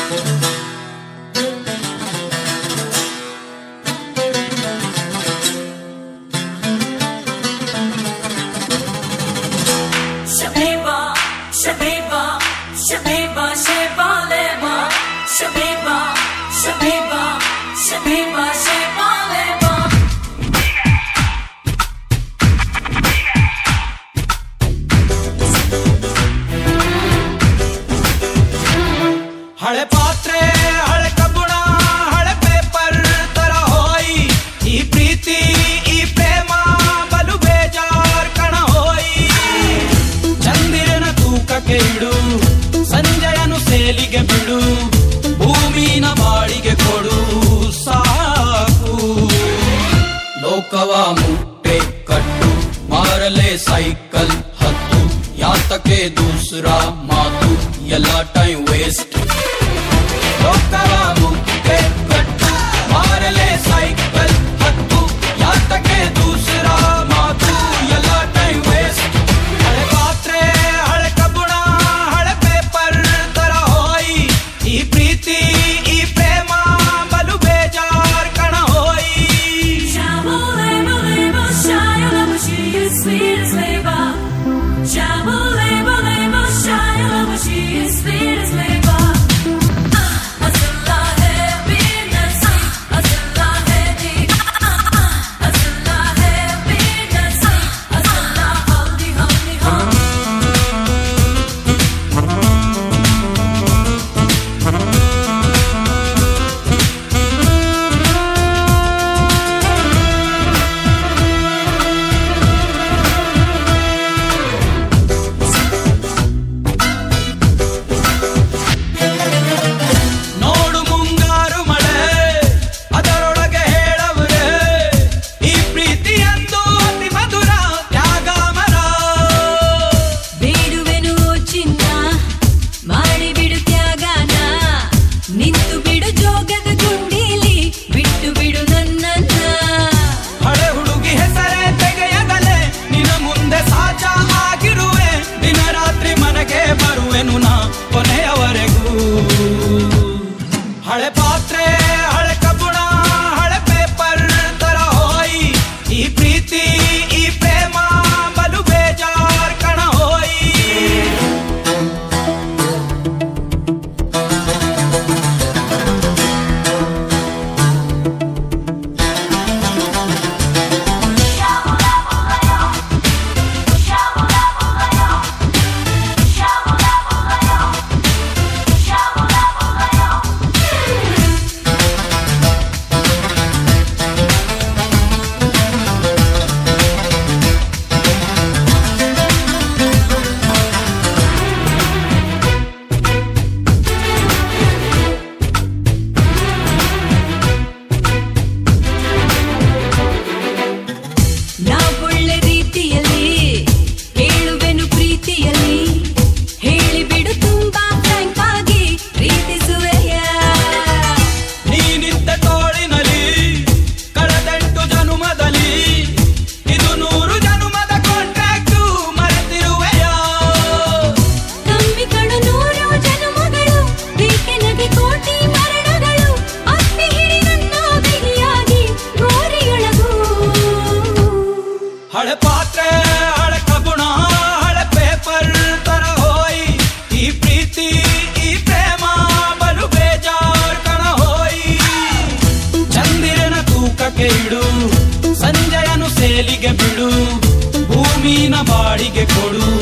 ಹಳೆ ಪಾತ್ರೆ ಹಳೆ ಕಬ್ಬುಣ ಹಳೆ ಪೇಪರ್ ತರ ಹೋಯಿ ಈ ಪ್ರೀತಿ ಈ ಪ್ರೇಮ ಬಲು ಬೇಜಾರ್ ಕಣ ಹೋಯಿ ಚಂದಿರನ ತೂಕಕ್ಕೆ ಇಡು ಸಂಜಯನು ಸೇಲಿಗೆ ಬಿಡು ಭೂಮಿನ ಬಾಳಿಗೆ ಕೊಡು ಸಾಕು ಲೋಕವ ಮುಟ್ಟೆ ಕಟ್ಟು ಮಾರಲೆ ಸೈಕಲ್ ಹತ್ತು ಯಾತಕ್ಕೆ ದೂಸರಾ ಮಾತು ಎಲ್ಲ ಟೈಮ್ ವೇಸ್ಟ್ ಲೋಕವ ಮುಟ್ಟೆ ಕಟ್ಟು ಮಾರಲೆ ಸೈಕಲ್ ಹತ್ತು ಯಾತಕ್ಕೆ ದೂಸರಾ ಮಾತು ಎಲ್ಲ ಟೈಮ್ ವೇಸ್ಟ್ ಹಳೆ ಪಾತ್ರೆ ಹಳೆ ಕಬ್ಬುಣ ಹಳೆ ಪೇಪರ್ ತರ ಹೋಯಿ ಈ ಪ್ರೀತಿ ಈ ಪ್ರೇಮ ಬಲು ಬೇಜಾರ್ ಕಣ ಹೋಯಿ ಹಳೆ ಪಾತ್ರೆ ಹಳೆ ಕಬ್ಬುಣ ಹಳೆ ಪೇಪರ್ ತರ ಹೋಯಿ ಈ ಪ್ರೀತಿ ಈ ಪ್ರೇಮ ಬಲು ಬೇಜಾರ್ ಕಣ ಹೋಯಿ ಹಳೆ ಪಾತ್ರೆ ಹಳೆ ಕಬ್ಬುಣ ಹಳೆ ಪೇಪರ್ ತರ ಹೋಯಿ ಈ ಪ್ರೀತಿ ಈ ಪ್ರೇಮ ಬಲು ಬೇಜಾರ್ ಕಣ ಹೋಯಿ ಚಂದಿರನ ತೂಕಕ್ಕೆ ಇಡು ಸಂಜಯನು ಸೇಲಿಗೆ ಬಿಡು ಭೂಮಿನ ಬಾಡಿಗೆ ಕೊಡು